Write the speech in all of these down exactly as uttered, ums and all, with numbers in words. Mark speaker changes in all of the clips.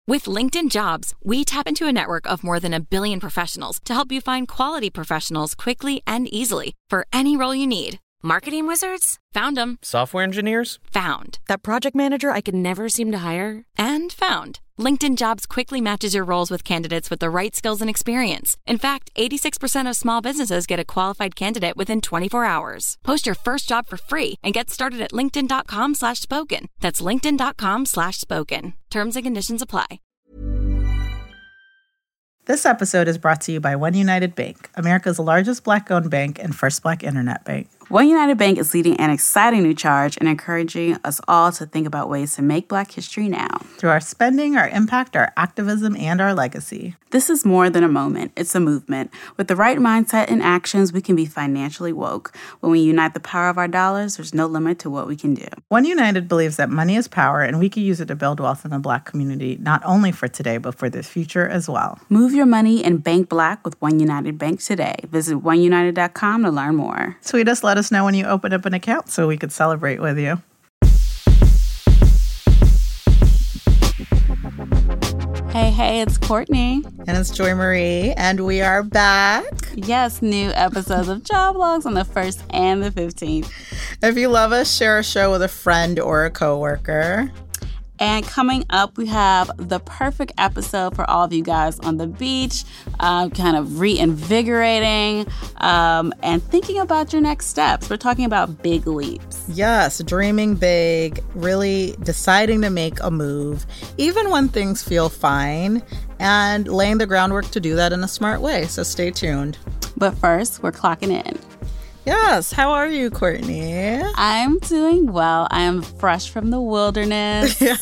Speaker 1: With LinkedIn Jobs, we tap into a network of more than a billion professionals to help you find quality professionals quickly and easily for any role you need. Marketing wizards? Found them.
Speaker 2: Software engineers?
Speaker 1: Found. That project manager I could never seem to hire? And found. LinkedIn Jobs quickly matches your roles with candidates with the right skills and experience. In fact, eighty-six percent of small businesses get a qualified candidate within twenty-four hours. Post your first job for free and get started at linkedin.com slash spoken. That's linkedin.com slash spoken. Terms and conditions apply.
Speaker 3: This episode is brought to you by One United Bank, America's largest Black-owned bank and first Black internet bank.
Speaker 4: One United Bank is leading an exciting new charge and encouraging us all to think about ways to make Black history now.
Speaker 3: Through our spending, our impact, our activism, and our legacy.
Speaker 4: This is more than a moment. It's a movement. With the right mindset and actions, we can be financially woke. When we unite the power of our dollars, there's no limit to what we can do.
Speaker 3: One United believes that money is power, and we can use it to build wealth in the Black community, not only for today, but for the future as well.
Speaker 4: Move your money and bank Black with One United Bank today. Visit one united dot com to learn more.
Speaker 3: Tweet us, let us know when you open up an account so we could celebrate with you.
Speaker 4: Hey, hey, it's Courtney.
Speaker 3: And it's Joy Marie, and we are back.
Speaker 4: Yes, new episodes of Job Logs on the first and the fifteenth.
Speaker 3: If you love us, share a show with a friend or a coworker.
Speaker 4: And coming up, we have the perfect episode for all of you guys on the beach, uh, kind of reinvigorating um, and thinking about your next steps. We're talking about big leaps.
Speaker 3: Yes, dreaming big, really deciding to make a move, even when things feel fine, and laying the groundwork to do that in a smart way. So stay tuned.
Speaker 4: But first, we're clocking in.
Speaker 3: Yes. How are you, Courtney?
Speaker 4: I'm doing well. I am fresh from the wilderness.
Speaker 3: The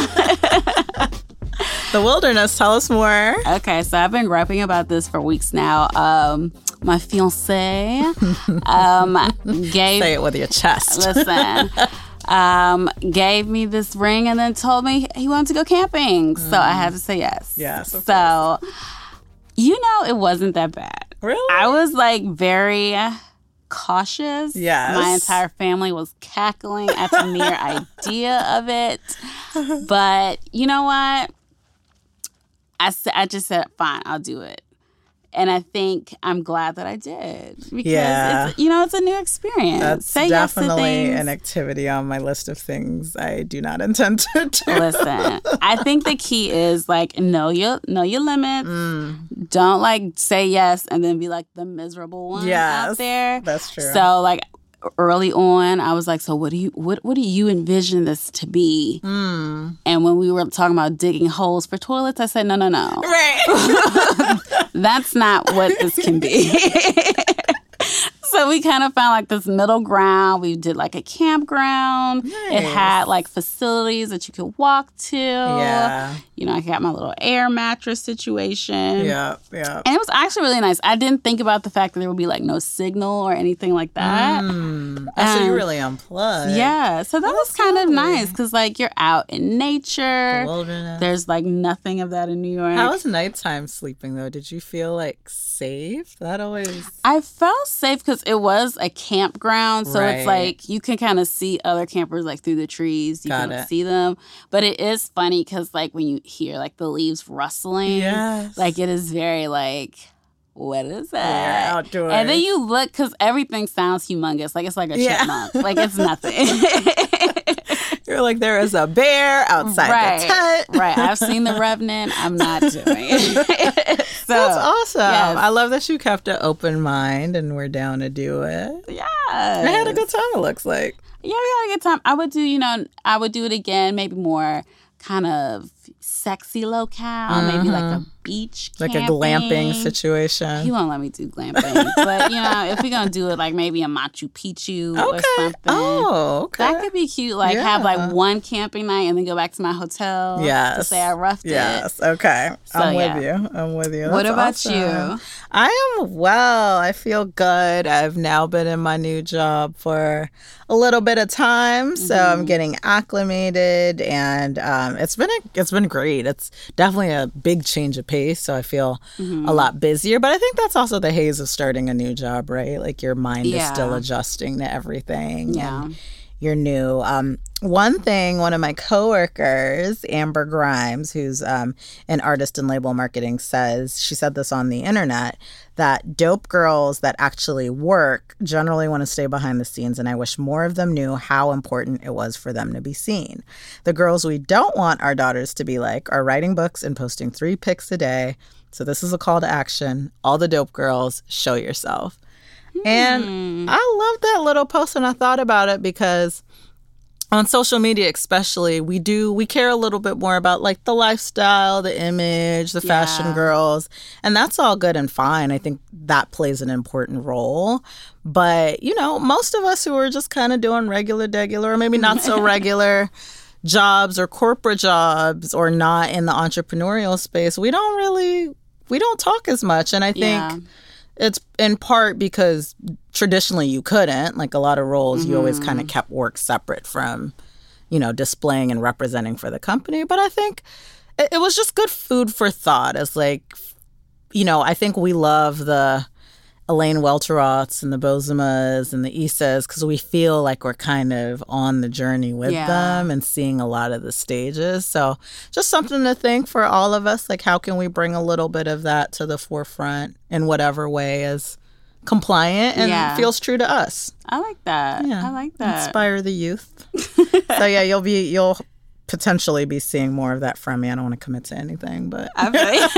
Speaker 3: wilderness. Tell us more.
Speaker 4: Okay. So I've been griping about this for weeks now. Um, my fiance um, gave...
Speaker 3: Say it with your chest.
Speaker 4: Listen. Um, gave me this ring and then told me he wanted to go camping. Mm. So I had to say yes.
Speaker 3: Yes.
Speaker 4: So, you know, it wasn't that bad.
Speaker 3: Really?
Speaker 4: I was like very... cautious.
Speaker 3: Yes.
Speaker 4: My entire family was cackling at the mere idea of it. But you know what? I, I just said, fine, I'll do it. And I think I'm glad that I did. Because,
Speaker 3: yeah.
Speaker 4: it's, you know, it's a new experience.
Speaker 3: That's
Speaker 4: Say
Speaker 3: definitely
Speaker 4: yes to things.
Speaker 3: An activity on my list of things I do not intend to do.
Speaker 4: Listen, I think the key is, like, know your, know your limits. Mm. Don't, like, say yes and then be, like, the miserable one
Speaker 3: yes,
Speaker 4: out there.
Speaker 3: That's true.
Speaker 4: So, like, early on, I was like, so what do you what what do you envision this to be?
Speaker 3: Mm.
Speaker 4: And when we were talking about digging holes for toilets, I said, no, no, no.
Speaker 3: Right.
Speaker 4: That's not what this can be. So we kind of found like this middle ground. We did like a campground.
Speaker 3: Nice.
Speaker 4: It had like facilities that you could walk to.
Speaker 3: Yeah.
Speaker 4: You know, I got my little air mattress situation.
Speaker 3: Yeah, yeah.
Speaker 4: And it was actually really nice. I didn't think about the fact that there would be like no signal or anything like that.
Speaker 3: Mm. Oh, so you really unplugged.
Speaker 4: Yeah. So that
Speaker 3: oh,
Speaker 4: was kind
Speaker 3: lovely.
Speaker 4: of nice because like you're out in nature.
Speaker 3: The wilderness.
Speaker 4: There's like nothing of that in New York.
Speaker 3: How was nighttime sleeping though? Did you feel like safe? That always...
Speaker 4: I felt safe because it was a campground. So
Speaker 3: right.
Speaker 4: it's like you can kind of see other campers like through the trees. You
Speaker 3: Got
Speaker 4: can
Speaker 3: it.
Speaker 4: see them. But it is funny because like when you hear like the leaves rustling,
Speaker 3: yes.
Speaker 4: like it is very like... what is that?
Speaker 3: Yeah, outdoors.
Speaker 4: And then you look, because everything sounds humongous. Like, it's like a
Speaker 3: yeah.
Speaker 4: chipmunk. Like, it's nothing.
Speaker 3: You're like, there is a bear outside
Speaker 4: right.
Speaker 3: the tent.
Speaker 4: Right. I've seen The Revenant. I'm not doing it. So,
Speaker 3: that's awesome.
Speaker 4: Yes.
Speaker 3: I love that you kept an open mind and we're down to do it.
Speaker 4: Yeah.
Speaker 3: I had a good time, it looks like.
Speaker 4: Yeah, we had a good time. I would do, you know, I would do it again, maybe more kind of sexy locale, mm-hmm. maybe like a beach
Speaker 3: like
Speaker 4: camping.
Speaker 3: a glamping situation.
Speaker 4: He won't let me do glamping. But, you know, if we're going to do it, like maybe a Machu Picchu
Speaker 3: okay.
Speaker 4: or something.
Speaker 3: Oh, okay.
Speaker 4: That could be cute. Like,
Speaker 3: yeah.
Speaker 4: have like one camping night and then go back to my hotel
Speaker 3: yes.
Speaker 4: to say I roughed
Speaker 3: yes.
Speaker 4: it.
Speaker 3: Yes, okay.
Speaker 4: So,
Speaker 3: I'm
Speaker 4: yeah.
Speaker 3: with you. I'm with you. That's
Speaker 4: what about
Speaker 3: awesome.
Speaker 4: you?
Speaker 3: I am well. I feel good. I've now been in my new job for a little bit of time, so mm-hmm. I'm getting acclimated, and um, it's been a, it's been great. It's definitely a big change of pace, so I feel mm-hmm. a lot busier. But I think that's also the haze of starting a new job, right? Like your mind
Speaker 4: yeah.
Speaker 3: is still adjusting to everything.
Speaker 4: Yeah.
Speaker 3: And, you're new. Um, one thing, one of my coworkers, Amber Grimes, who's um, an artist in label marketing, says, she said this on the internet, that dope girls that actually work generally want to stay behind the scenes, and I wish more of them knew how important it was for them to be seen. The girls we don't want our daughters to be like are writing books and posting three pics a day. So this is a call to action. All the dope girls, show yourself. Mm. And I love that little post, and I thought about it because on social media especially, we do, we care a little bit more about like the lifestyle, the image, the yeah. fashion girls, and that's all good and fine. I think that plays an important role. But, you know, most of us who are just kind of doing regular, degular, or maybe not so regular jobs or corporate jobs or not in the entrepreneurial space, we don't really, we don't talk as much. And I think yeah. it's in part because traditionally you couldn't, like a lot of roles, mm-hmm. you always kind of kept work separate from, you know, displaying and representing for the company. But I think it, it was just good food for thought as like, you know, I think we love the Elaine Welteroths and the Bozemas and the Issas because we feel like we're kind of on the journey with yeah. them and seeing a lot of the stages. So just something to think for all of us, like how can we bring a little bit of that to the forefront in whatever way is compliant and yeah. feels true to us.
Speaker 4: I like that. Yeah. I like that.
Speaker 3: Inspire the youth. So yeah, you'll be, you'll potentially be seeing more of that from me. I don't want to commit to anything, but.
Speaker 4: I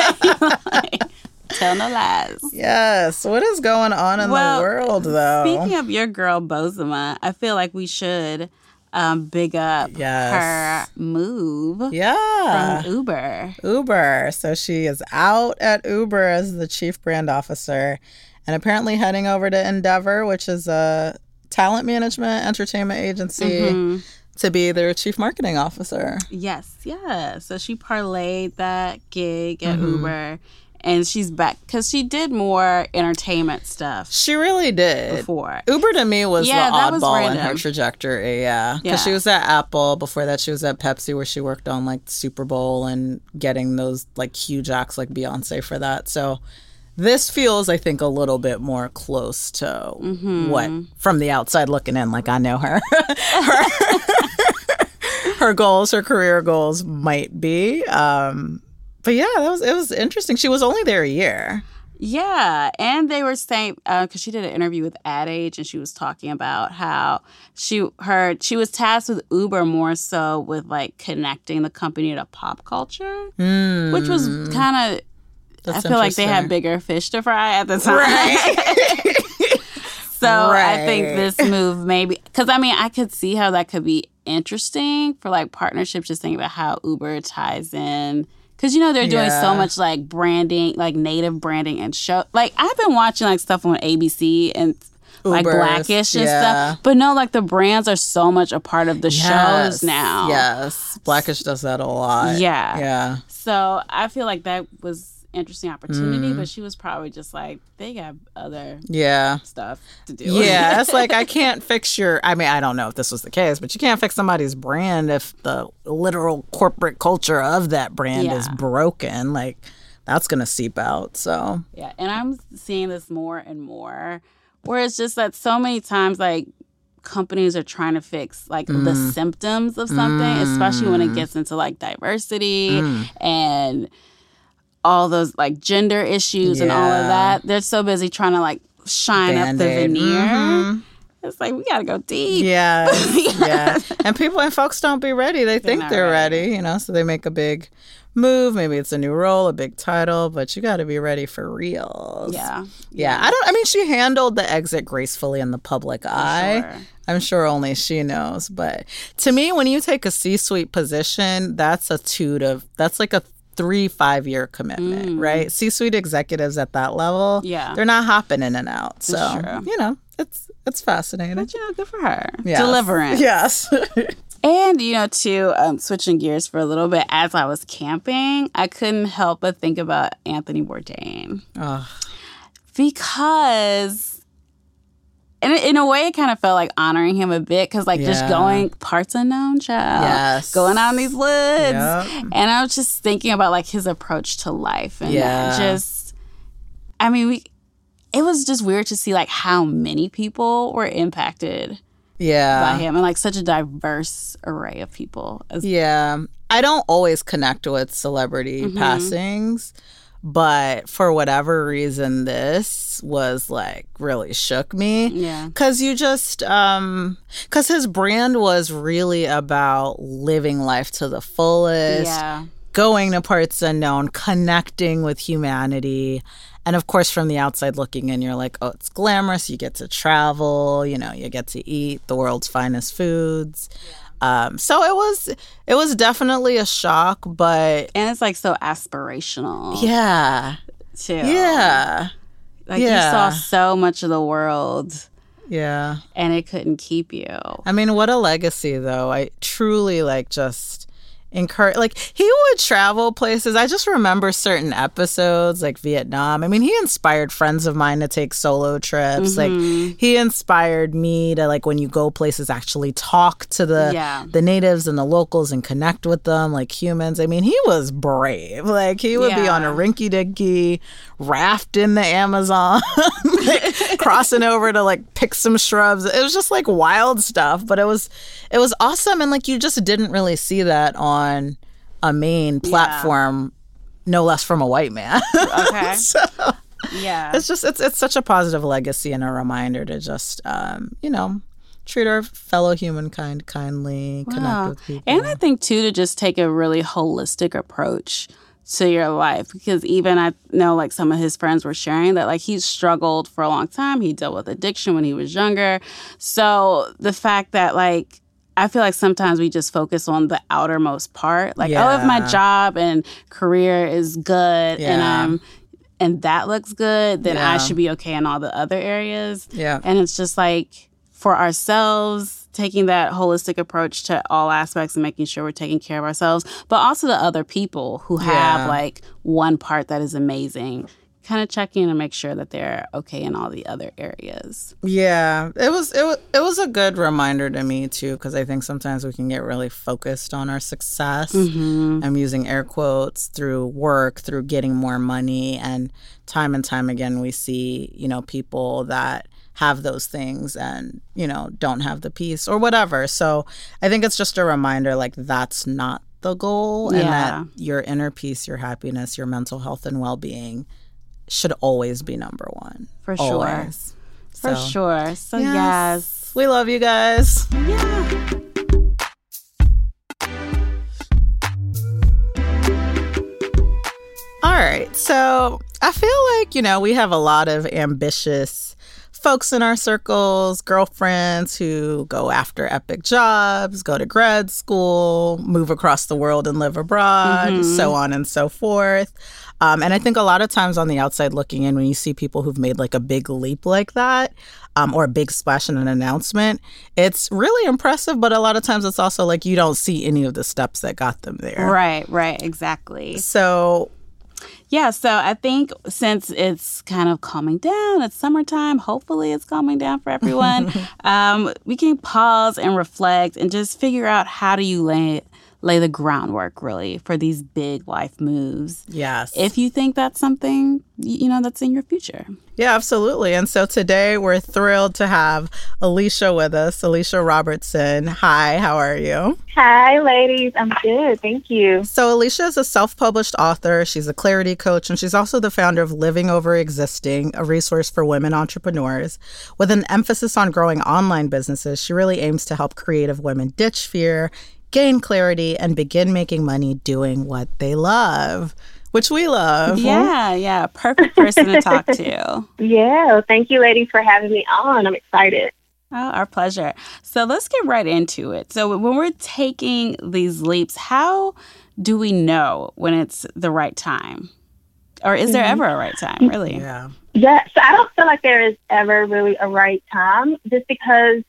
Speaker 4: really tell no lies.
Speaker 3: Yes. What is going on in well, the world, though?
Speaker 4: Speaking of your girl, Bozoma, I feel like we should um, big up yes. her move
Speaker 3: yeah.
Speaker 4: from Uber.
Speaker 3: Uber. So she is out at Uber as the chief brand officer and apparently heading over to Endeavor, which is a talent management entertainment agency, mm-hmm. to be their chief marketing officer.
Speaker 4: Yes. Yeah. So she parlayed that gig at mm-hmm. Uber. And she's back because she did more entertainment stuff.
Speaker 3: She really did.
Speaker 4: Before.
Speaker 3: Uber to me was yeah, the oddball was in her trajectory, yeah. Because yeah. she was at Apple. Before that, she was at Pepsi where she worked on like the Super Bowl and getting those like huge acts like Beyonce for that. So this feels, I think, a little bit more close to mm-hmm. what, from the outside looking in, like I know her. her, her goals, her career goals might be. Um But yeah, that was it was interesting. She was only there a year.
Speaker 4: Yeah, and they were saying because uh, she did an interview with Ad Age, and she was talking about how she her she was tasked with Uber more so with like connecting the company to pop culture, mm. which was kind of. I feel like they had bigger fish to fry at the time. Right. So right. I think this move maybe because I mean I could see how that could be interesting for like partnerships. Just thinking about how Uber ties in. Because, you know, they're doing yeah. so much, like, branding, like, native branding and show. Like, I've been watching, like, stuff on A B C and, like, Ubers, Blackish and yeah. stuff. But, no, like, the brands are so much a part of the yes. shows now.
Speaker 3: Yes. Blackish does that a lot.
Speaker 4: Yeah.
Speaker 3: Yeah.
Speaker 4: So, I feel like that was interesting opportunity, mm. but she was probably just like, they got other
Speaker 3: yeah.
Speaker 4: stuff to do.
Speaker 3: Yeah, it's like I can't fix your, I mean, I don't know if this was the case, but you can't fix somebody's brand if the literal corporate culture of that brand yeah. is broken. Like, that's going to seep out, so.
Speaker 4: Yeah, and I'm seeing this more and more, where it's just that so many times, like, companies are trying to fix like mm. the symptoms of something, mm. especially when it gets into like diversity mm. and all those like gender issues yeah. and all of that. They're so busy trying to like shine Band-Aid. Up the veneer. Mm-hmm. It's like, we got to go deep.
Speaker 3: Yeah. yeah. And people and folks don't be ready. They think they're, they're ready. ready, you know, so they make a big move. Maybe it's a new role, a big title, but you got to be ready for reals.
Speaker 4: Yeah.
Speaker 3: yeah. Yeah. I don't, I mean, she handled the exit gracefully in the public for eye. Sure. I'm sure only she knows. But to me, when you take a C-suite position, that's a two to, that's like a three, five-year commitment, mm. right? C-suite executives at that level, yeah. they're not hopping in and out. So, you know, it's it's fascinating.
Speaker 4: But, you know, good for her.
Speaker 3: Yes.
Speaker 4: Deliverance.
Speaker 3: Yes.
Speaker 4: And, you know, too, um, switching gears for a little bit, as I was camping, I couldn't help but think about Anthony Bourdain. Oh. Because... And in a way, it kind of felt like honoring him a bit because, like, yeah. just going parts unknown, child.
Speaker 3: Yes.
Speaker 4: Going out in these woods. Yep. And I was just thinking about, like, his approach to life. And yeah. just, I mean, we, it was just weird to see, like, how many people were impacted
Speaker 3: Yeah.
Speaker 4: by him, and like such a diverse array of people. As-
Speaker 3: yeah. I don't always connect with celebrity
Speaker 4: Mhm.
Speaker 3: passings, but for whatever reason, this was like really shook me.
Speaker 4: Yeah.
Speaker 3: Because you just, um, because his brand was really about living life to the fullest,
Speaker 4: Yeah.
Speaker 3: going to parts unknown, connecting with humanity. And of course, from the outside looking in, you're like, oh, it's glamorous. You get to travel, you know, you get to eat the world's finest foods. Um, so it was, it was definitely a shock, but
Speaker 4: And it's like so aspirational.
Speaker 3: yeah,
Speaker 4: Too.
Speaker 3: yeah,
Speaker 4: Like
Speaker 3: yeah.
Speaker 4: you saw so much of the world
Speaker 3: yeah.
Speaker 4: and it couldn't keep you.
Speaker 3: I mean, what a legacy, though. I truly like just encourage, like he would travel places. I just remember certain episodes like Vietnam. I mean, he inspired friends of mine to take solo trips.
Speaker 4: Mm-hmm.
Speaker 3: Like he inspired me to, like, when you go places, actually talk to the
Speaker 4: Yeah.
Speaker 3: the natives and the locals and connect with them like humans. I mean, he was brave. Like he would be
Speaker 4: Yeah.
Speaker 3: on a rinky dinky raft in the Amazon, like, crossing over to like pick some shrubs. It was just like wild stuff, but it was it was awesome, and like you just didn't really see that on a main platform, no less from a white man.
Speaker 4: Okay.
Speaker 3: So
Speaker 4: Yeah.
Speaker 3: it's just it's it's such a positive legacy and a reminder to just um, you know, treat our fellow humankind kindly,
Speaker 4: Wow.
Speaker 3: connect with people.
Speaker 4: And I think, too, to just take a really holistic approach to your life, because even I know like some of his friends were sharing that like he's struggled for a long time. He dealt with addiction when he was younger. So the fact that like I feel like sometimes we just focus on the outermost part, like, oh, if my
Speaker 3: Yeah.
Speaker 4: job and career is good and
Speaker 3: Yeah.
Speaker 4: I'm and that looks good, then I
Speaker 3: Yeah.
Speaker 4: should be okay in all the other areas.
Speaker 3: Yeah.
Speaker 4: And it's just like for ourselves, taking that holistic approach to all aspects and making sure we're taking care of ourselves, but also the other people who have
Speaker 3: Yeah.
Speaker 4: like one part that is amazing. Kind of checking in and make sure that they're okay in all the other areas.
Speaker 3: Yeah, it was it was it was a good reminder to me too, because I think sometimes we can get really focused on our success.
Speaker 4: Mm-hmm.
Speaker 3: I'm using air quotes, through work, through getting more money, and time and time again we see, you know, people that have those things and, you know, don't have the peace or whatever. So I think it's just a reminder, like, that's not the goal, and
Speaker 4: Yeah.
Speaker 3: that your inner peace, your happiness, your mental health and well-being should always be number one.
Speaker 4: For sure.
Speaker 3: Always.
Speaker 4: For
Speaker 3: So,
Speaker 4: sure. So,
Speaker 3: yes.
Speaker 4: yes.
Speaker 3: We love you guys.
Speaker 4: Yeah.
Speaker 3: All right. So I feel like, you know, we have a lot of ambitious folks in our circles, girlfriends who go after epic jobs, go to grad school, move across the world and live abroad,
Speaker 4: Mhm.
Speaker 3: so on and so forth. Um, and I think a lot of times on the outside looking in, when you see people who've made like a big leap like that, um, or a big splash in an announcement, it's really impressive. But a lot of times it's also like you don't see any of the steps that got them there.
Speaker 4: Right, right. Exactly.
Speaker 3: So
Speaker 4: Yeah, so I think since it's kind of calming down, it's summertime, hopefully it's calming down for everyone, um, we can pause and reflect and just figure out how do you lay lay the groundwork, really, for these big life moves.
Speaker 3: yes.
Speaker 4: If you think that's something, y- you know, that's in your future.
Speaker 3: Yeah, absolutely. And so today we're thrilled to have Alicia with us, Alicia Robertson. Hi, how are you?
Speaker 2: Hi, ladies. I'm good. Thank you.
Speaker 3: So Alicia is a self-published author. She's a clarity coach, and she's also the founder of Living Over Existing, a resource for women entrepreneurs. With an emphasis on growing online businesses, she really aims to help creative women ditch fear, gain clarity, and begin making money doing what they love, which we love.
Speaker 4: Yeah, yeah. Perfect person to talk to.
Speaker 2: Yeah. Thank you, ladies, for having me on. I'm excited.
Speaker 4: Oh, our pleasure. So let's get right into it. So when we're taking these leaps, how do we know when it's the right time? Or is there ever a right time, really?
Speaker 3: Yeah.
Speaker 2: Yeah. So I don't feel like there is ever really a right time, just because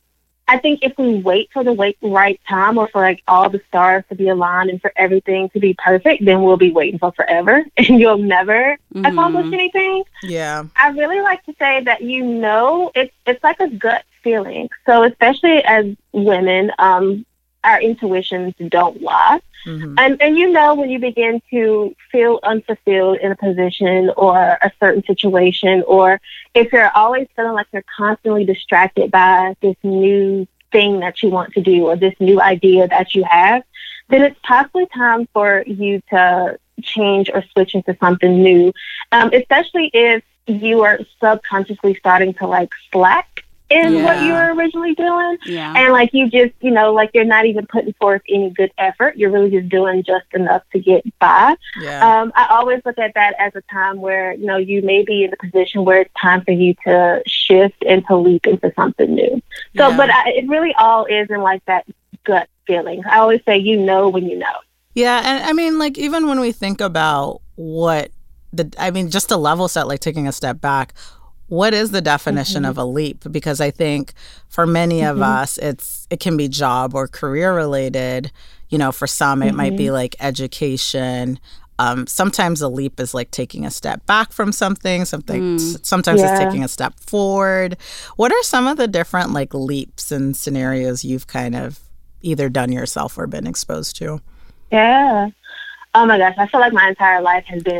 Speaker 2: I think if we wait for the wait, right time, or for like all the stars to be aligned and for everything to be perfect, then we'll be waiting for forever and you'll never
Speaker 4: Mhm.
Speaker 2: accomplish anything.
Speaker 3: Yeah.
Speaker 2: I really like to say that, you know, it's it's like a gut feeling. So especially as women, um, our intuitions don't lie. Mm-hmm. And, and you know, when you begin to feel unfulfilled in a position or a certain situation, or if you're always feeling like you're constantly distracted by this new thing that you want to do or this new idea that you have, then it's possibly time for you to change or switch into something new, um, especially if you are subconsciously starting to like slack in yeah. what you were originally doing.
Speaker 4: Yeah.
Speaker 2: And like you just, you know, like you're not even putting forth any good effort. You're really just doing just enough to get by.
Speaker 3: Yeah.
Speaker 2: Um, I always look at that as a time where, you know, you may be in a position where it's time for you to shift and to leap into something new. So,
Speaker 3: yeah.
Speaker 2: but I, it really all is in like that gut feeling. I always say, you know, when you know.
Speaker 3: Yeah. And I mean, like, even when we think about what the, I mean, just a level set, like taking a step back, what is the definition mm-hmm. of a leap? Because I think for many of mm-hmm. us, it's it can be job or career related. You know, for some, it mm-hmm. might be like education. Um, sometimes a leap is like taking a step back from something. Something. Mm. Sometimes yeah. it's taking a step forward. What are some of the different like leaps and scenarios you've kind of either done yourself or been exposed to?
Speaker 2: Yeah. Oh my gosh, I feel like my entire life has been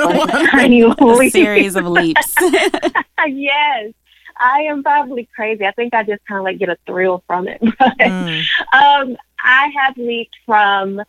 Speaker 2: a
Speaker 4: series of leaps.
Speaker 2: Yes, I am probably crazy. I think I just kind of like get a thrill from it. But, mm. um, I have leaped from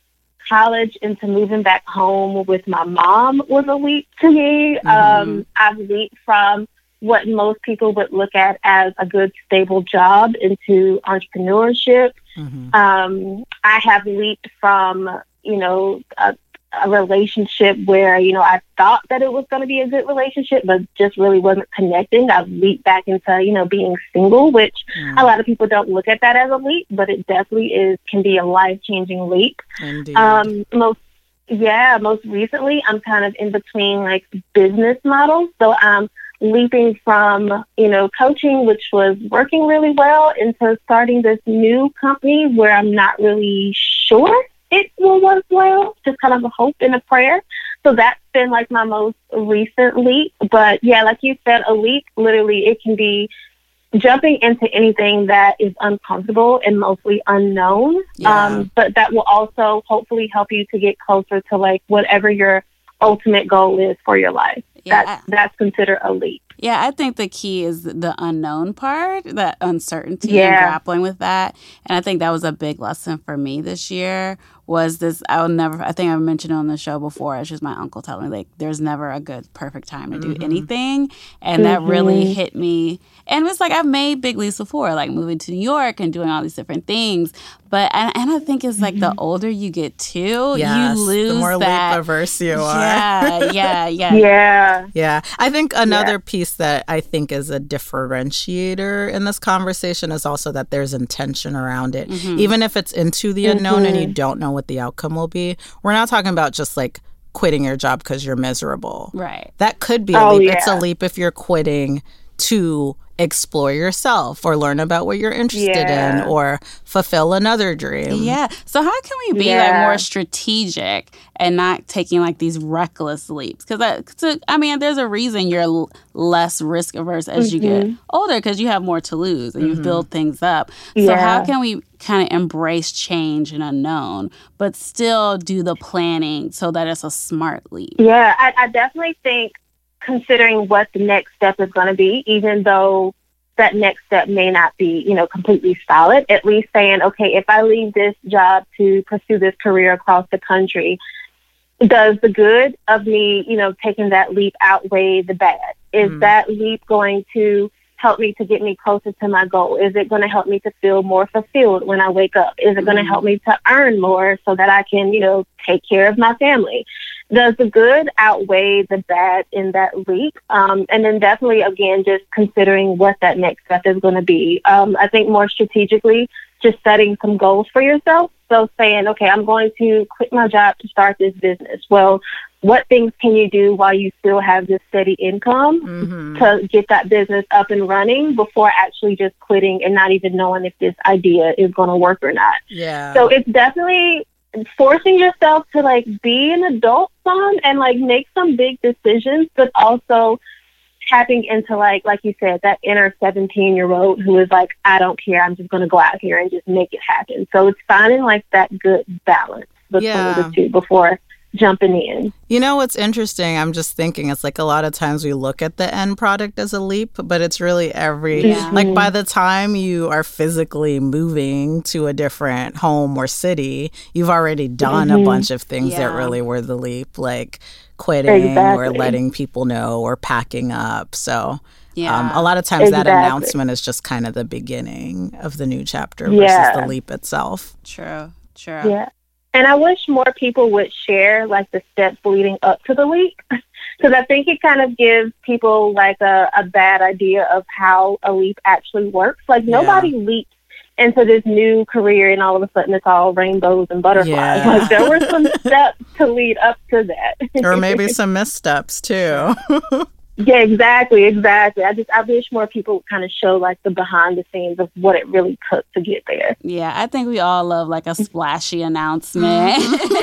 Speaker 2: college into moving back home with my mom was a leap to me. Mm-hmm. Um, I've leaped from what most people would look at as a good, stable job into entrepreneurship. Mm-hmm. Um, I have leaped from you know, a, a relationship where, you know, I thought that it was going to be a good relationship, but just really wasn't connecting. I've leaped back into, you know, being single, which mm. a lot of people don't look at that as a leap, but it definitely is, can be a life-changing leap.
Speaker 3: Indeed.
Speaker 2: Um, most, yeah, most recently, I'm kind of in between like business models. So I'm leaping from, you know, coaching, which was working really well, into starting this new company where I'm not really sure it will work well, just kind of a hope and a prayer. So that's been like my most recent leap. But yeah, like you said, a leap, literally, it can be jumping into anything that is uncomfortable and mostly unknown.
Speaker 3: Yeah.
Speaker 2: Um, but that will also hopefully help you to get closer to like whatever your ultimate goal is for your life.
Speaker 4: Yeah.
Speaker 2: That's, that's considered a leap.
Speaker 4: Yeah, I think the key is the unknown part, that uncertainty
Speaker 2: yeah.
Speaker 4: and grappling with that. And I think that was a big lesson for me this year, was this, I will never, I think I mentioned it on the show before, it's just my uncle telling me, like, there's never a good, perfect time to do mm-hmm. anything. And mm-hmm. that really hit me. And it's like, I've made big leaps before, like moving to New York and doing all these different things. But, and, and I think it's like mm-hmm. the older you get too,
Speaker 3: yes,
Speaker 4: you lose
Speaker 3: the more
Speaker 4: that.
Speaker 3: leap averse you are.
Speaker 4: Yeah, yeah, yeah.
Speaker 2: Yeah.
Speaker 3: Yeah. I think another
Speaker 2: yeah.
Speaker 3: piece that I think is a differentiator in this conversation is also that there's intention around it. Mm-hmm. Even if it's into the unknown mm-hmm. and you don't know what the outcome will be, we're not talking about just like quitting your job because you're miserable.
Speaker 4: Right.
Speaker 3: That could be a
Speaker 2: oh,
Speaker 3: leap.
Speaker 2: Yeah.
Speaker 3: It's a leap if you're quitting to explore yourself or learn about what you're interested
Speaker 2: yeah.
Speaker 3: in or fulfill another dream.
Speaker 4: Yeah. So how can we be
Speaker 2: yeah.
Speaker 4: like more strategic and not taking like these reckless leaps? Because I, I mean, there's a reason you're l- less risk averse as mm-hmm. you get older, because you have more to lose and mm-hmm. you build things up.
Speaker 2: Yeah.
Speaker 4: So how can we kind of embrace change and unknown, but still do the planning so that it's a smart leap?
Speaker 2: Yeah, I, I definitely think considering what the next step is going to be, even though that next step may not be, you know, completely solid, at least saying, okay, if I leave this job to pursue this career across the country, does the good of me, you know, taking that leap outweigh the bad? Is mm. that leap going to help me to get me closer to my goal? Is it going to help me to feel more fulfilled when I wake up? Is it going to help me to earn more so that I can, you know, take care of my family? Does the good outweigh the bad in that leap? Um, and then definitely, again, just considering what that next step is going to be. Um, I think more strategically, just setting some goals for yourself. So saying, okay, I'm going to quit my job to start this business. Well, what things can you do while you still have this steady income mm-hmm. to get that business up and running before actually just quitting and not even knowing if this idea is going to work or not?
Speaker 3: Yeah.
Speaker 2: So it's definitely forcing yourself to like be an adult son and like make some big decisions, but also tapping into, like like you said, that inner seventeen-year-old who is like, I don't care. I'm just going to go out here and just make it happen. So it's finding like that good balance between
Speaker 3: Yeah.
Speaker 2: the two before jumping in.
Speaker 3: You know what's interesting? I'm just thinking it's like a lot of times we look at the end product as a leap, but it's really every,
Speaker 4: Yeah.
Speaker 3: like by the time you are physically moving to a different home or city, you've already done
Speaker 2: Mhm.
Speaker 3: a bunch of things that
Speaker 4: Yeah.
Speaker 3: really were the leap, like quitting or
Speaker 2: Exactly.
Speaker 3: letting people know or packing up. So
Speaker 4: Yeah.
Speaker 3: um, a lot of times that
Speaker 2: Exactly.
Speaker 3: announcement is just kind of the beginning of the new chapter
Speaker 2: Yeah.
Speaker 3: versus the leap itself.
Speaker 4: True. True.
Speaker 2: Yeah. And I wish more people would share like the steps leading up to the leap, because I think it kind of gives people like a, a bad idea of how a leap actually works. Like
Speaker 3: Yeah.
Speaker 2: nobody leaps into this new career and all of a sudden it's all rainbows and butterflies.
Speaker 3: Yeah.
Speaker 2: Like there were some steps to lead up to that.
Speaker 3: Or maybe some missteps too.
Speaker 2: Yeah, exactly, exactly. I just I wish more people would kind of show like the behind the scenes of what it really took to get there.
Speaker 4: Yeah, I think we all love like a splashy announcement.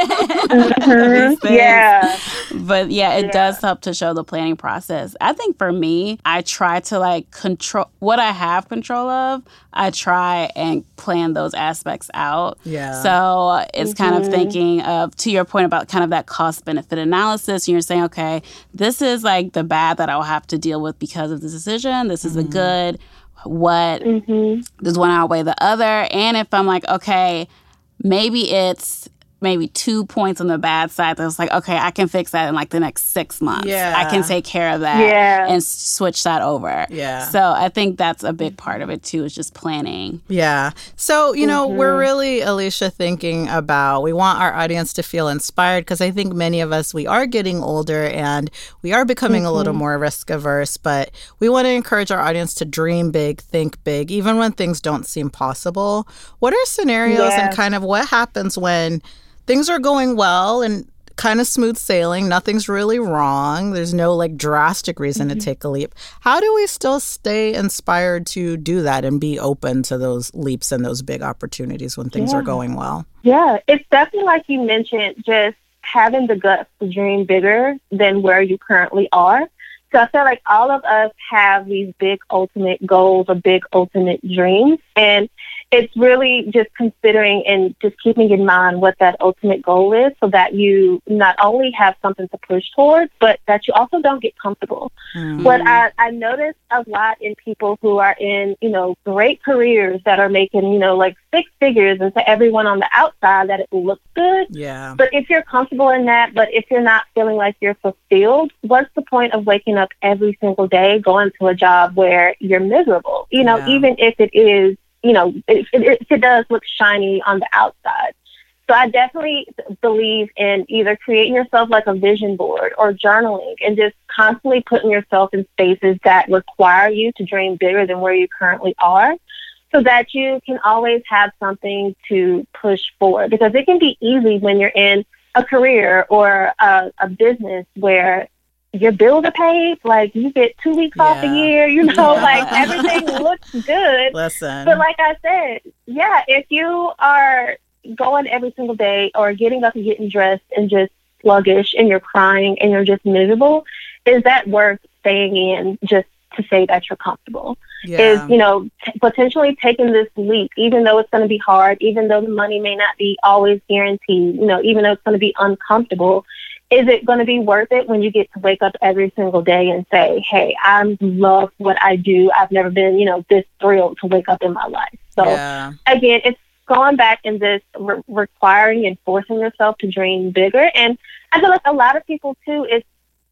Speaker 2: Mhm.
Speaker 4: These things.
Speaker 2: Yeah.
Speaker 4: But yeah, it
Speaker 2: Yeah.
Speaker 4: does help to show the planning process. I think for me, I try to like control what I have control of. I try and plan those aspects out.
Speaker 3: Yeah.
Speaker 4: So it's kind of
Speaker 2: Mhm.
Speaker 4: thinking of, to your point about kind of that cost benefit analysis. And you're saying, okay, this is like the bad that I'll have to deal with because of the decision. This is the good. What
Speaker 2: Mhm.
Speaker 4: does one outweigh the other? And if I'm like, okay, maybe it's maybe two points on the bad side that's like, okay, I can fix that in like the next six months.
Speaker 3: Yeah.
Speaker 4: I can take care of that
Speaker 2: Yeah.
Speaker 4: and s- switch that over.
Speaker 3: Yeah.
Speaker 4: So I think that's a big part of it too, is just planning.
Speaker 3: Yeah. So, you know, we're
Speaker 2: Mhm.
Speaker 3: really, Alicia, thinking about, we want our audience to feel inspired because I think many of us, we are getting older and we are becoming a little more risk averse, but we want to encourage our audience to dream big, think big, even when things don't seem possible. What are scenarios
Speaker 2: Yeah.
Speaker 3: and kind of what happens when things are going well and kind of smooth sailing, nothing's really wrong, there's no like drastic reason
Speaker 2: Mm-hmm.
Speaker 3: to take a leap? How do we still stay inspired to do that and be open to those leaps and those big opportunities when things
Speaker 2: Yeah.
Speaker 3: are going well?
Speaker 2: Yeah, it's definitely like you mentioned, just having the guts to dream bigger than where you currently are. So I feel like all of us have these big ultimate goals or big ultimate dreams. And it's really just considering and just keeping in mind what that ultimate goal is so that you not only have something to push towards, but that you also don't get comfortable.
Speaker 3: Mm.
Speaker 2: What I, I notice a lot in people who are in, you know, great careers that are making, you know, like six figures, and to everyone on the outside that it looks good.
Speaker 3: Yeah.
Speaker 2: But if you're comfortable in that, but if you're not feeling like you're fulfilled, what's the point of waking up every single day going to a job where you're miserable? You know,
Speaker 3: Yeah.
Speaker 2: even if it is, you know, if it, if it does look shiny on the outside. So I definitely believe in either creating yourself like a vision board or journaling and just constantly putting yourself in spaces that require you to dream bigger than where you currently are, so that you can always have something to push for. Because it can be easy when you're in a career or a, a business where your bills are paid, like you get two weeks off a
Speaker 3: Yeah.
Speaker 2: year, you know,
Speaker 3: Yeah.
Speaker 2: like everything looks good.
Speaker 3: Listen.
Speaker 2: But like I said, yeah, if you are going every single day or getting up and getting dressed and just sluggish and you're crying and you're just miserable, is that worth staying in just to say that you're comfortable?
Speaker 3: yeah.
Speaker 2: Is, you know, t- potentially taking this leap, even though it's going to be hard, even though the money may not be always guaranteed, you know, even though it's going to be uncomfortable, is it going to be worth it when you get to wake up every single day and say, hey, I love what I do. I've never been, you know, this thrilled to wake up in my life. So
Speaker 3: yeah.
Speaker 2: again, it's going back in this re- requiring and forcing yourself to dream bigger. And I feel like a lot of people too, it's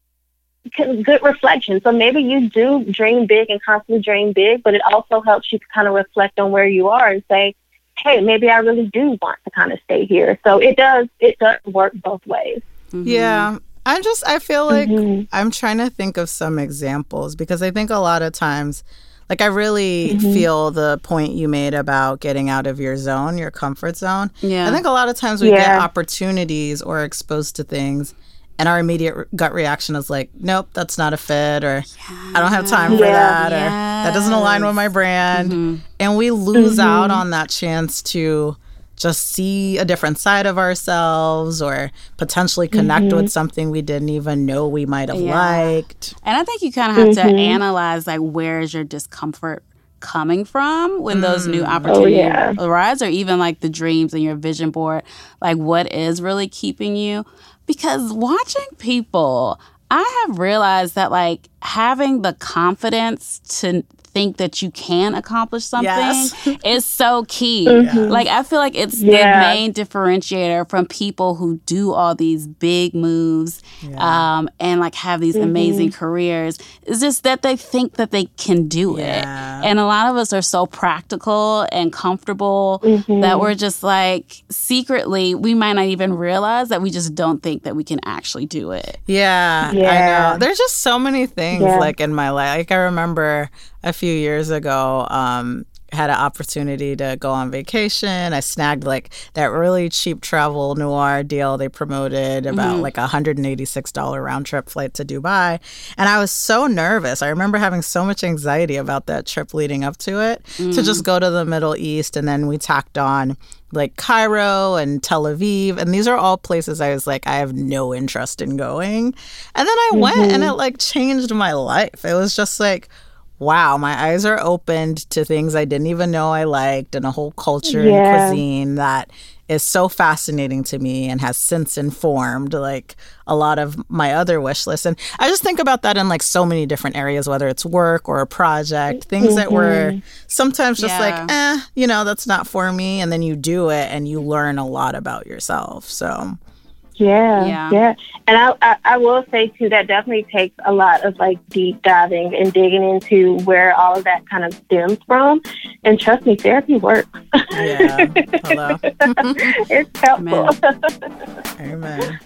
Speaker 2: c- good reflection. So maybe you do dream big and constantly dream big, but it also helps you to kind of reflect on where you are and say, hey, maybe I really do want to kind of stay here. So it does, it does work both ways.
Speaker 4: Mhm.
Speaker 3: Yeah. I just, I feel like
Speaker 2: Mhm.
Speaker 3: I'm trying to think of some examples because I think a lot of times, like I really
Speaker 2: Mhm.
Speaker 3: feel the point you made about getting out of your zone, your comfort zone.
Speaker 4: Yeah.
Speaker 3: I think a lot of times we get
Speaker 2: Yeah.
Speaker 3: opportunities or exposed to things and our immediate re- gut reaction is like, nope, that's not a fit, or I don't have time for
Speaker 2: Yeah.
Speaker 3: that, or that doesn't align with my brand.
Speaker 4: Mhm.
Speaker 3: And we lose
Speaker 2: Mhm.
Speaker 3: out on that chance to just see a different side of ourselves or potentially connect
Speaker 2: mm-hmm.
Speaker 3: with something we didn't even know we might have yeah. liked.
Speaker 4: And I think you kind of have mm-hmm. to analyze, like, where is your discomfort coming from when mm. those new opportunities oh, yeah. arise, or even like the dreams and your vision board, like what is really keeping you? Because watching people, I have realized that like having the confidence to think that you can accomplish something yes. is so key. Mm-hmm. Like, I feel like it's yeah. the main differentiator from people who do all these big moves yeah. um, and like have these mm-hmm. amazing careers. It's just that they think that they can do yeah. it. And a lot of us are so practical and comfortable mm-hmm. that we're just like, secretly, we might not even realize that we just don't think that we can actually do it.
Speaker 3: Yeah, yeah. I know. There's just so many things yeah. like in my life. Like, I remember a few years ago, um, had an opportunity to go on vacation. I snagged like that really cheap travel noir deal they promoted about mm-hmm. like a one hundred eighty-six dollars round trip flight to Dubai. And I was so nervous. I remember having so much anxiety about that trip leading up to it mm-hmm. to just go to the Middle East. And then we tacked on like Cairo and Tel Aviv. And these are all places I was like, I have no interest in going. And then I mm-hmm. went and it like changed my life. It was just like, wow, my eyes are opened to things I didn't even know I liked, and a whole culture yeah. and cuisine that is so fascinating to me and has since informed like a lot of my other wish lists. And I just think about that in like so many different areas, whether it's work or a project, things mm-hmm. that were sometimes just yeah. like, eh, you know, that's not for me. And then you do it and you learn a lot about yourself. So
Speaker 2: Yeah,
Speaker 4: yeah,
Speaker 2: yeah. And I, I, I will say, too, that definitely takes a lot of, like, deep diving and digging into where all of that kind of stems from. And trust me, therapy works.
Speaker 3: Yeah. Hello.
Speaker 2: It's helpful.
Speaker 3: Amen. Amen.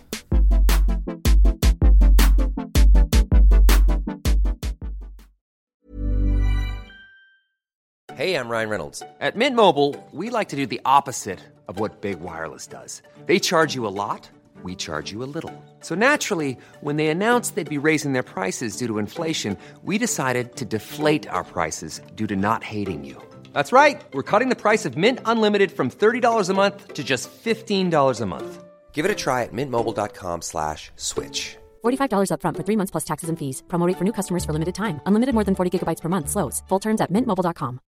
Speaker 5: Hey, I'm Ryan Reynolds. At Mint Mobile, we like to do the opposite of what Big Wireless does. They charge you a lot. We charge you a little. So naturally, when they announced they'd be raising their prices due to inflation, we decided to deflate our prices due to not hating you. That's right. We're cutting the price of Mint Unlimited from thirty dollars a month to just fifteen dollars a month. Give it a try at mintmobile.com slash switch.
Speaker 6: forty-five dollars up front for three months plus taxes and fees. Promo rate for new customers for limited time. Unlimited more than forty gigabytes per month. Slows full terms at mint mobile dot com.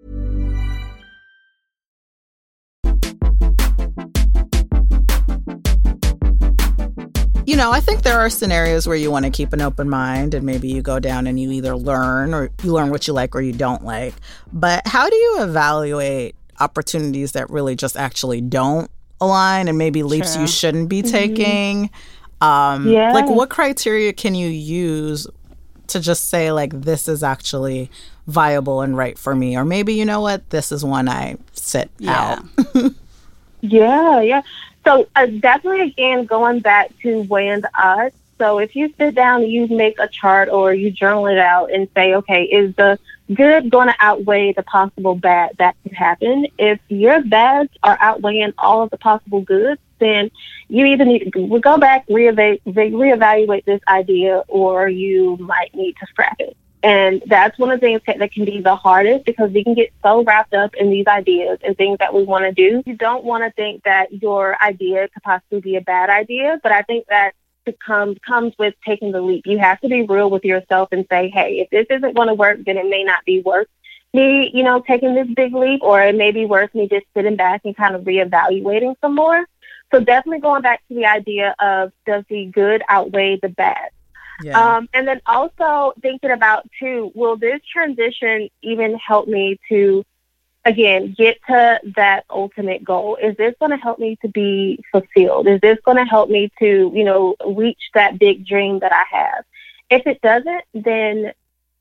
Speaker 3: You know, I think there are scenarios where you want to keep an open mind and maybe you go down and you either learn or you learn what you like or you don't like. But how do you evaluate opportunities that really just actually don't align and maybe leaps True. You shouldn't be taking? Mm-hmm. Um,
Speaker 2: yeah.
Speaker 3: Like, what criteria can you use to just say, like, this is actually viable and right for me? Or maybe, you know what, this is one I sit
Speaker 4: yeah.
Speaker 3: out.
Speaker 2: yeah, yeah. So uh, definitely, again, going back to weighing the odds. So if you sit down and you make a chart or you journal it out and say, okay, is the good going to outweigh the possible bad that could happen? If your bads are outweighing all of the possible goods, then you either need to go back, reevaluate, reevaluate this idea, or you might need to scrap it. And that's one of the things that can be the hardest, because we can get so wrapped up in these ideas and things that we want to do. You don't want to think that your idea could possibly be a bad idea, but I think that it comes, comes with taking the leap. You have to be real with yourself and say, hey, if this isn't going to work, then it may not be worth me, you know, taking this big leap, or it may be worth me just sitting back and kind of reevaluating some more. So definitely going back to the idea of, does the good outweigh the bad? Yeah. Um, and then also thinking about, too, will this transition even help me to, again, get to that ultimate goal? Is this going to help me to be fulfilled? Is this going to help me to, you know, reach that big dream that I have? If it doesn't, then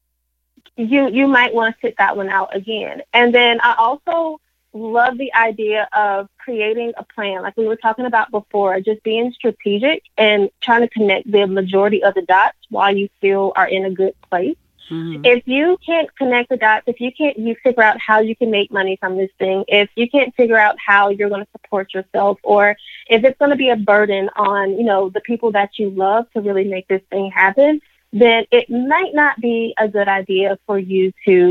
Speaker 2: you you might want to sit that one out again. And then I also love the idea of creating a plan, like we were talking about before, just being strategic and trying to connect the majority of the dots while you still are in a good place. Mm-hmm. If you can't connect the dots, if you can't you figure out how you can make money from this thing, if you can't figure out how you're going to support yourself, or if it's going to be a burden on, you know, the people that you love to really make this thing happen, then it might not be a good idea for you to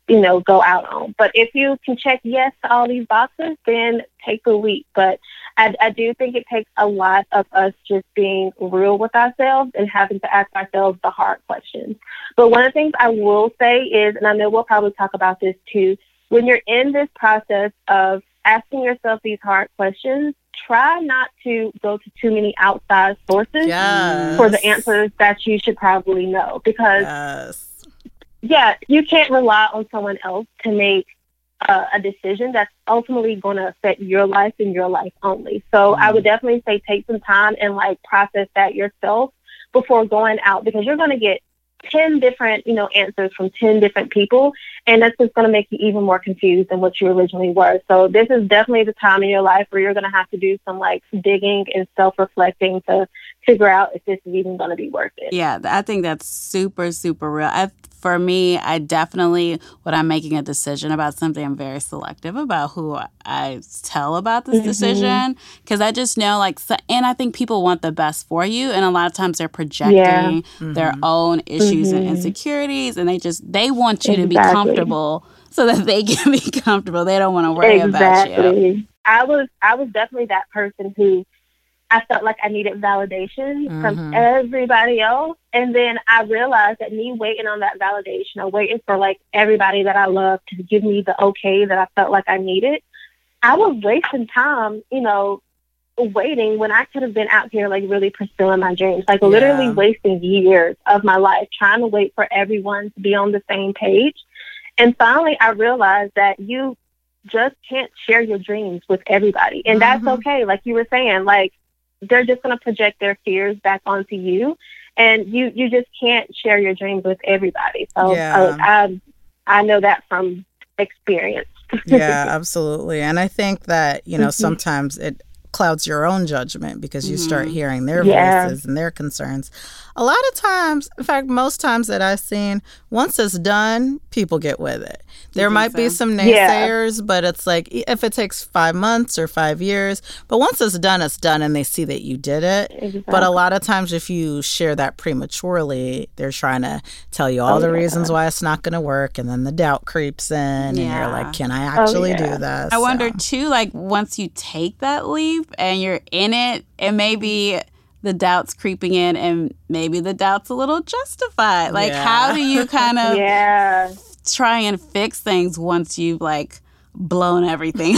Speaker 2: you know, go out on. But if you can check yes to all these boxes, then take the leap. But I, I do think it takes a lot of us just being real with ourselves and having to ask ourselves the hard questions. But one of the things I will say is, and I know we'll probably talk about this too, when you're in this process of asking yourself these hard questions, try not to go to too many outside sources
Speaker 3: yes.
Speaker 2: for the answers that you should probably know. Because,
Speaker 3: yes.
Speaker 2: yeah, you can't rely on someone else to make uh, a decision that's ultimately going to affect your life and your life only. So mm. I would definitely say take some time and, like, process that yourself before going out, because you're going to get ten different, you know, answers from ten different people, and that's just going to make you even more confused than what you originally were. So this is definitely the time in your life where you're going to have to do some, like, digging and self-reflecting to figure out if this is even going to be worth it.
Speaker 4: Yeah, I think that's super, super real. I, for me, I definitely, when I'm making a decision about something, I'm very selective about who I tell about this mm-hmm. decision, because I just know, like, so, and I think people want the best for you, and a lot of times they're projecting yeah. mm-hmm. their own issues mm-hmm. and insecurities, and they just, they want you exactly. to be comfortable so that they can be comfortable. They don't want to worry
Speaker 2: exactly.
Speaker 4: about you.
Speaker 2: I was, I was definitely that person who I felt like I needed validation mm-hmm. from everybody else. And then I realized that me waiting on that validation, or waiting for, like, everybody that I love to give me the okay that I felt like I needed, I was wasting time, you know, waiting when I could have been out here, like, really pursuing my dreams, like yeah. literally wasting years of my life trying to wait for everyone to be on the same page. And finally, I realized that you just can't share your dreams with everybody. And mm-hmm. that's okay. Like you were saying, like, they're just going to project their fears back onto you, and you, you just can't share your dreams with everybody. So yeah. I, I I know that from experience.
Speaker 3: Yeah, absolutely. And I think that, you know, mm-hmm. sometimes it clouds your own judgment because you mm-hmm. start hearing their yeah. voices and their concerns. A lot of times, in fact, most times that I've seen, once it's done, people get with it. There might so? be some naysayers, yeah. but it's like, if it takes five months or five years, but once it's done, it's done, and they see that you did it. Exactly. But a lot of times, if you share that prematurely, they're trying to tell you all oh, the yeah. reasons why it's not going to work, and then the doubt creeps in, yeah. and you're like, can I actually oh, yeah. do this?
Speaker 4: I so. wonder, too, like, once you take that leap and you're in it, and maybe the doubt's creeping in, and maybe the doubt's a little justified. Like, yeah. how do you kind of
Speaker 2: yeah.
Speaker 4: try and fix things once you've, like, blown everything?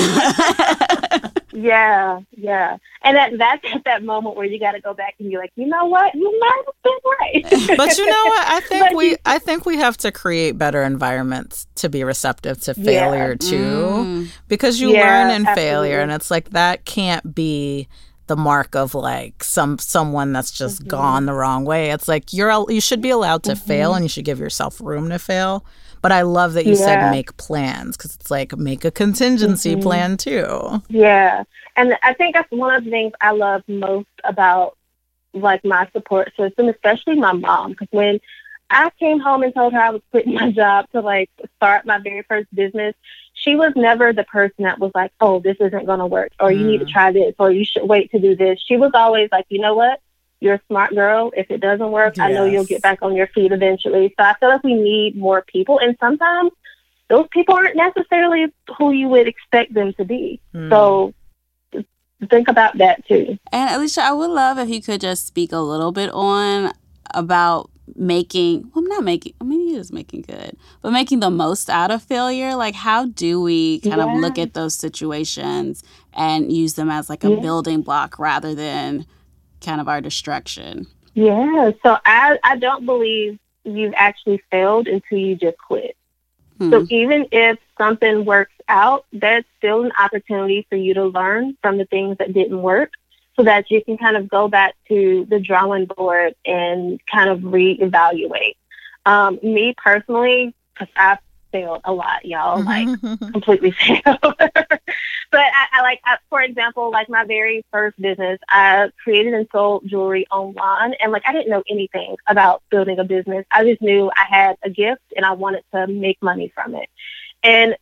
Speaker 2: yeah, yeah. And that, that's at that moment where you got to go back and be like, you know what? You might have been right.
Speaker 3: But you know what? I think but we you, I think we have to create better environments to be receptive to failure, yeah. too. Mm. Because you yeah, learn in absolutely. failure, and it's like, that can't be the mark of, like, some someone that's just mm-hmm. gone the wrong way. It's like, you're you should be allowed to mm-hmm. fail, and you should give yourself room to fail. But I love that you yeah. said make plans, because it's like, make a contingency mm-hmm. plan too.
Speaker 2: Yeah. And I think that's one of the things I love most about, like, my support system, especially my mom. Because when I came home and told her I was quitting my job to, like, start my very first business, she was never the person that was like, oh, this isn't going to work, or mm. you need to try this, or you should wait to do this. She was always like, you know what? You're a smart girl. If it doesn't work, yes. I know you'll get back on your feet eventually. So I feel like we need more people. And sometimes those people aren't necessarily who you would expect them to be. Mm. So think about that too.
Speaker 4: And Alicia, I would love if you could just speak a little bit on about making, well, not making, I mean, it is making good, but making the most out of failure. Like, how do we kind yeah. of look at those situations and use them as, like, a yeah. building block rather than kind of our distraction?
Speaker 2: Yeah. So I, I don't believe you've actually failed until you just quit. Hmm. So even if something works out, there's still an opportunity for you to learn from the things that didn't work, so that you can kind of go back to the drawing board and kind of reevaluate. Um, me personally, because I've failed a lot, y'all, like completely failed. But I, I like, I, for example, like my very first business, I created and sold jewelry online. And, like, I didn't know anything about building a business. I just knew I had a gift and I wanted to make money from it. And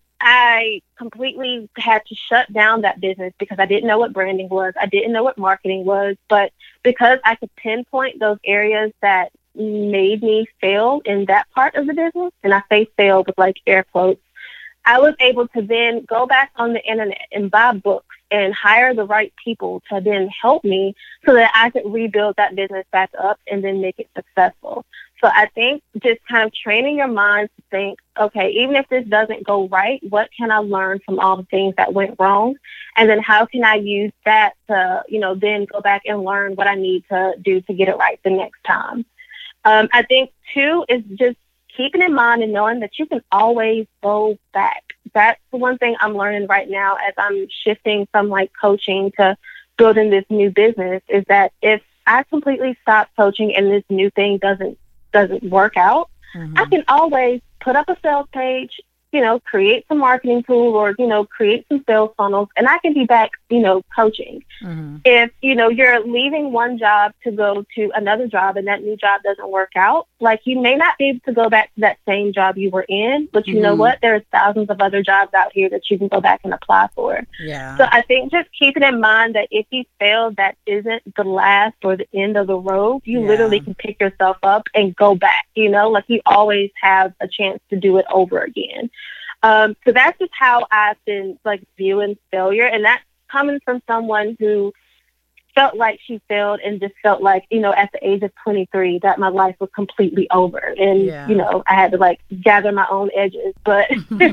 Speaker 2: I completely had to shut down that business because I didn't know what branding was. I didn't know what marketing was. But because I could pinpoint those areas that made me fail in that part of the business, and I say fail with like air quotes, I was able to then go back on the internet and buy books and hire the right people to then help me so that I could rebuild that business back up and then make it successful. So I think just kind of training your mind to think, okay, even if this doesn't go right, what can I learn from all the things that went wrong? And then how can I use that to, you know, then go back and learn what I need to do to get it right the next time. Um, I think, two, is just keeping in mind and knowing that you can always go back. That's the one thing I'm learning right now as I'm shifting from like coaching to building this new business, is that if I completely stop coaching and this new thing doesn't doesn't work out, mm-hmm. I can always put up a sales page, you know, create some marketing tools or, you know, create some sales funnels, and I can be back, you know, coaching. Mm-hmm. If, you know, you're leaving one job to go to another job and that new job doesn't work out, like you may not be able to go back to that same job you were in, but you mm-hmm. know what? There's thousands of other jobs out here that you can go back and apply for.
Speaker 3: Yeah.
Speaker 2: So I think just keeping in mind that if you fail, that isn't the last or the end of the road. You yeah. literally can pick yourself up and go back, you know, like you always have a chance to do it over again. Um, so that's just how I've been like viewing failure. And that's coming from someone who felt like she failed and just felt like, you know, at the age of twenty-three that my life was completely over. And, yeah. you know, I had to like gather my own edges. But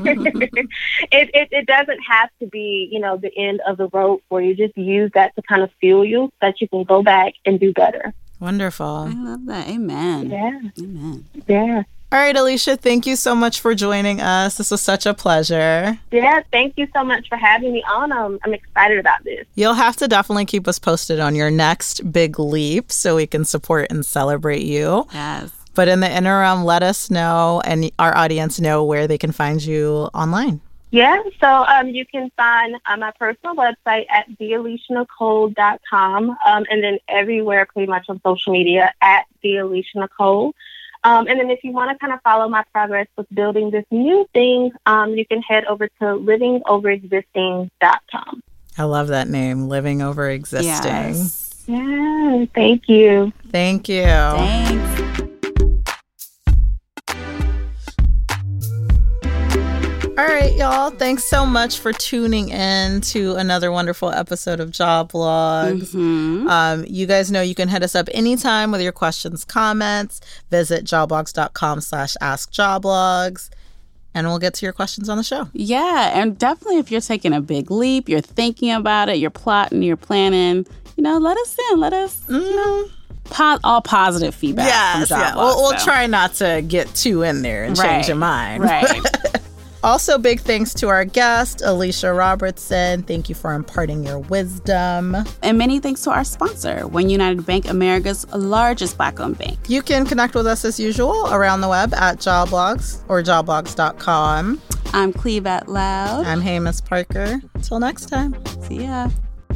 Speaker 2: it, it, it doesn't have to be, you know, the end of the road for you. Just use that to kind of fuel you so that you can go back and do better.
Speaker 3: Wonderful.
Speaker 4: I love that. Amen.
Speaker 2: Yeah.
Speaker 4: Amen.
Speaker 2: Yeah.
Speaker 3: All right, Alicia, thank you so much for joining us. This was such a pleasure.
Speaker 2: Yeah, thank you so much for having me on. Um, I'm excited about this.
Speaker 3: You'll have to definitely keep us posted on your next big leap so we can support and celebrate you.
Speaker 4: Yes.
Speaker 3: But in the interim, let us know and our audience know where they can find you online.
Speaker 2: Yeah, so um, you can find uh, my personal website at the alicia nicole dot com, um, and then everywhere pretty much on social media at the alicia nicole. Um, and then if you want to kind of follow my progress with building this new thing, um, you can head over to living over existing dot com.
Speaker 3: I love that name, Living Over Existing.
Speaker 2: Yes. Yeah, thank you.
Speaker 3: Thank you.
Speaker 4: Thanks.
Speaker 3: All right, y'all. Thanks so much for tuning in to another wonderful episode of Job Blogs. Mm-hmm. Um, you guys know you can hit us up anytime with your questions, comments. Visit jobblogs.com slash askjoblogs, and we'll get to your questions on the show.
Speaker 4: Yeah, and definitely if you're taking a big leap, you're thinking about it, you're plotting, you're planning, you know, let us in. Let us, mm-hmm. you know, po- all positive feedback
Speaker 3: yes,
Speaker 4: from Job
Speaker 3: yeah.
Speaker 4: Blogs.
Speaker 3: We'll, we'll
Speaker 4: so.
Speaker 3: try not to get too in there and
Speaker 4: right.
Speaker 3: change your mind.
Speaker 4: Right.
Speaker 3: Also, big thanks to our guest, Alicia Robertson. Thank you for imparting your wisdom.
Speaker 4: And many thanks to our sponsor, One United Bank, America's largest Black-owned bank.
Speaker 3: You can connect with us as usual around the web at Jobblogs or jobblogs dot com.
Speaker 4: I'm Cleve Out Loud.
Speaker 3: I'm Hamis Parker. Until next time.
Speaker 4: See ya.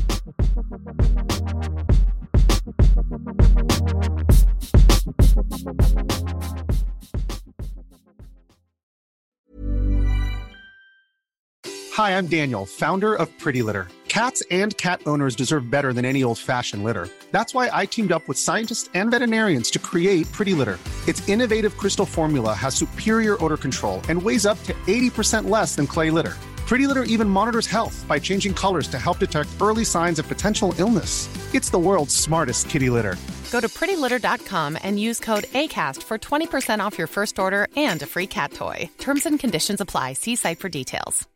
Speaker 7: Hi, I'm Daniel, founder of Pretty Litter. Cats and cat owners deserve better than any old-fashioned litter. That's why I teamed up with scientists and veterinarians to create Pretty Litter. Its innovative crystal formula has superior odor control and weighs up to eighty percent less than clay litter. Pretty Litter even monitors health by changing colors to help detect early signs of potential illness. It's the world's smartest kitty litter.
Speaker 8: Go to pretty litter dot com and use code ACAST for twenty percent off your first order and a free cat toy. Terms and conditions apply. See site for details.